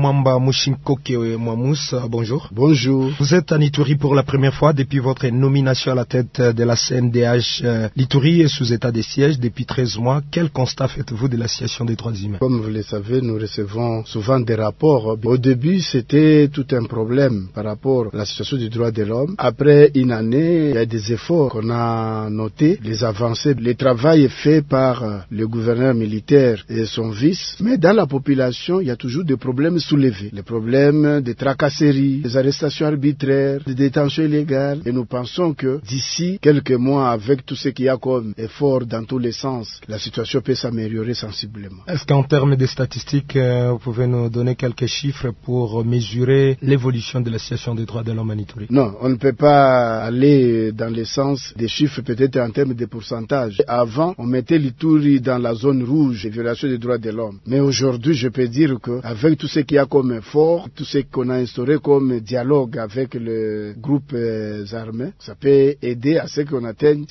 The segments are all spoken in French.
Mwamba Mushinkoke Mwamous, bonjour. Bonjour. Vous êtes à l'Ituri pour la première fois depuis votre nomination à la tête de la CNDH. L'Ituri est sous état de siège depuis 13 mois. Quel constat faites-vous de la situation des droits humains? Comme vous le savez, nous recevons souvent des rapports. Au début, c'était tout un problème par rapport à la situation des droits de l'homme. Après une année, il y a des efforts qu'on a notés, les avancées. Le travail est fait par le gouverneur militaire et son vice. Mais dans la population, il y a toujours des problèmes soulevés. Les problèmes de tracasseries, des arrestations arbitraires, des détentions illégales. Et nous pensons que d'ici quelques mois, avec tout ce qu'il y a comme effort dans tous les sens, la situation peut s'améliorer sensiblement. Est-ce qu'en termes de statistiques, vous pouvez nous donner quelques chiffres pour mesurer l'évolution de la situation des droits de l'homme en Ituri? Non, on ne peut pas aller dans le sens des chiffres peut-être en termes de pourcentage. Avant, on mettait l'Ituri dans la zone rouge des violations des droits de l'homme. Mais aujourd'hui, je peux dire qu'avec tout ce qu'il y a comme effort, tout ce qu'on a instauré comme dialogue avec les groupes armés, ça peut aider à ce qu'on atteigne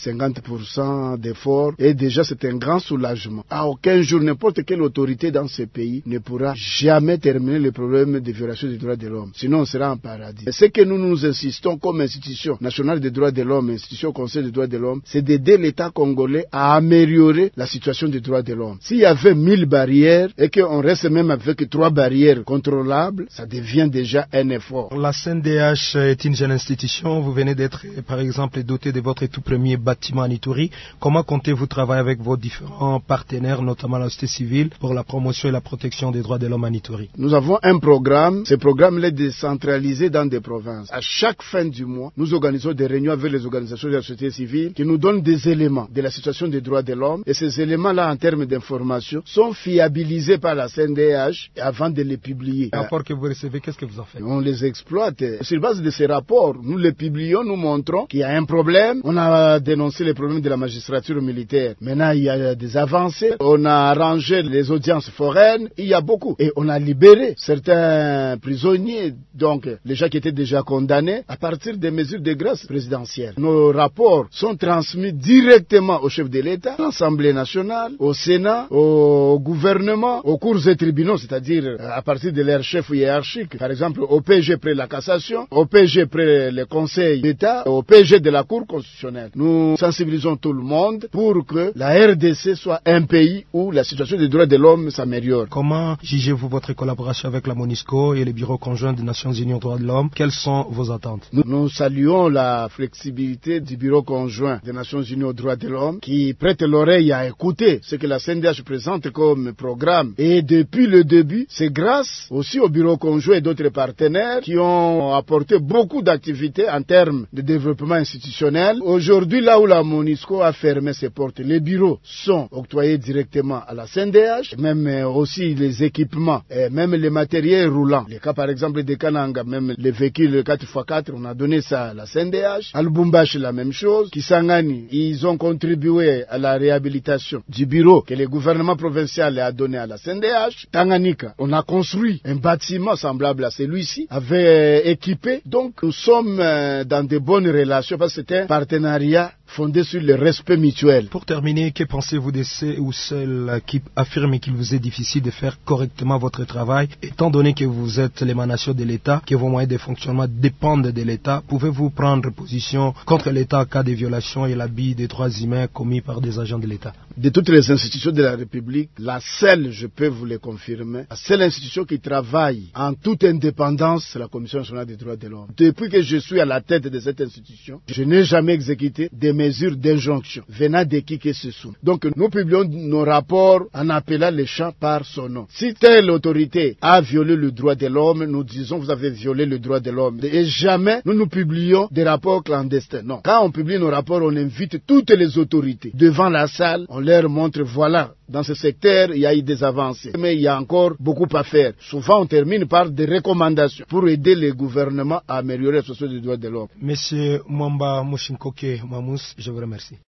50% d'efforts. Et déjà, c'est un grand soulagement. À aucun jour, n'importe quelle autorité dans ce pays ne pourra jamais terminer le problème des violations des droits de l'homme. Sinon, on sera en paradis. Et ce que nous insistons comme institution nationale des droits de l'homme, institution Conseil des droits de l'homme, c'est d'aider l'État congolais à améliorer la situation des droits de l'homme. S'il y avait 1000 barrières et qu'on reste même avec 3 barrières contrôlables, ça devient déjà un effort. La CNDH est une jeune institution. Vous venez d'être, par exemple, doté de votre tout premier bâtiment en Ituri. Comment comptez-vous travailler avec vos différents partenaires, notamment la société civile, pour la promotion et la protection des droits de l'homme en Ituri? Nous avons un programme. Ce programme est décentralisé dans des provinces. À chaque fin du mois, nous organisons des réunions avec les organisations de la société civile qui nous donnent des éléments de la situation des droits de l'homme. Et ces éléments-là, en termes d'information, sont fiabilisés par la CNDH avant de les publier. Les rapports que vous recevez, qu'est-ce que vous en faites? On les exploite. Sur base de ces rapports, nous les publions, nous montrons qu'il y a un problème. On a dénoncé les problèmes de la magistrature militaire. Maintenant, il y a des avancées. On a arrangé les audiences foraines. Il y a beaucoup. Et on a libéré certains prisonniers, donc les gens qui étaient déjà condamnés, à partir des mesures de grâce présidentielle. Nos rapports sont transmis directement au chef de l'État, à l'Assemblée nationale, au Sénat, au gouvernement, aux cours et tribunaux, c'est-à-dire à partir de leur chef hiérarchique. Par exemple, au PG près la cassation, au PG près le Conseil d'État, au PG de la Cour constitutionnelle. Nous sensibilisons tout le monde pour que la RDC soit un pays où la situation des droits de l'homme s'améliore. Comment jugez-vous votre collaboration avec la MONUSCO et le Bureau conjoint des Nations Unies aux droits de l'homme? Quelles sont vos attentes? Nous saluons la flexibilité du Bureau conjoint des Nations Unies aux droits de l'homme qui prête l'oreille à écouter ce que la CNDH présente comme programme. Et depuis le début, c'est grâce aussi au Bureau conjoint et d'autres partenaires qui ont apporté beaucoup d'activités en termes de développement institutionnel. Aujourd'hui, là où la MONUSCO a fermé ses portes, les bureaux sont octroyés directement à la CNDH, même aussi les équipements, et même les matériels roulants. Les cas par exemple de Kananga, même les véhicules 4x4, on a donné ça à la CNDH. À Lubumbashi, la même chose. Kisangani, ils ont contribué à la réhabilitation du bureau que le gouvernement provincial a donné à la CNDH. Tanganyika, on a construit un bâtiment semblable à celui-ci, avait équipé. Donc nous sommes dans de bonnes relations parce que c'est un partenariat fondé sur le respect mutuel. Pour terminer, que pensez-vous de ceux ou celles qui affirment qu'il vous est difficile de faire correctement votre travail, étant donné que vous êtes l'émanation de l'État, que vos moyens de fonctionnement dépendent de l'État? Pouvez-vous prendre position contre l'État en cas de violation et l'abus des droits humains commis par des agents de l'État? De toutes les institutions de la République, la seule, je peux vous le confirmer, la seule institution qui travaille en toute indépendance, c'est la Commission nationale des droits de l'homme. Depuis que je suis à la tête de cette institution, je n'ai jamais exécuté des mesures d'injonction venant de qui que ce soit. Donc nous publions nos rapports en appelant les champs par son nom. Si telle autorité a violé le droit de l'homme, nous disons vous avez violé le droit de l'homme. Et jamais nous publions des rapports clandestins. Non. Quand on publie nos rapports, on invite toutes les autorités devant la salle, on leur montre voilà, dans ce secteur, il y a eu des avancées. Mais il y a encore beaucoup à faire. Souvent, on termine par des recommandations pour aider les gouvernements à améliorer la situation des droits de l'homme. Monsieur Mwamba Mushinkoke Mwamous, je vous remercie.